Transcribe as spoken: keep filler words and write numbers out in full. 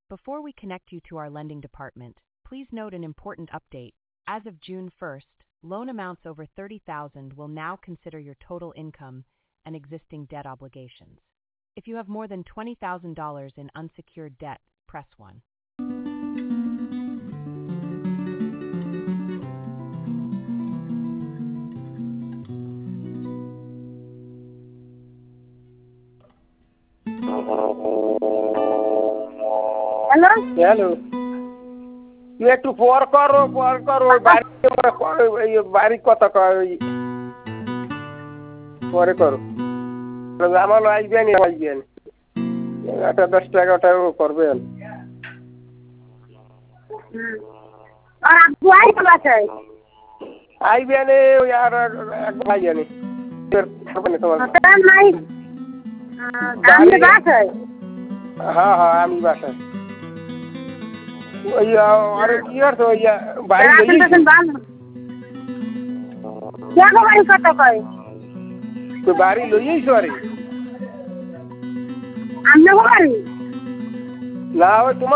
Before we connect you to our lending department, please note an important update. As of June first, loan amounts over thirty thousand dollars will now consider your total income and existing debt obligations. If you have more than twenty thousand dollars in unsecured debt, press one. Hello hello তুই একটু পর করো পর করো বাড়ি বাড়ির কথা কয় পরে করো আমার আসবেন আসবেন একটা দশ টাকাটা করবেন আর আব্বু আইছে বাসায় আইবেন ওই আর এক ভাই জানি তোমার নাই আমি বাসায় হ্যাঁ হ্যাঁ আমি বাসায় ওই আরে কি করছো ওই বাড়ি বাড়ি কথা কয় তো বাড়ি লইয়েছো আরে আমি বাড়ি না ওই তোমার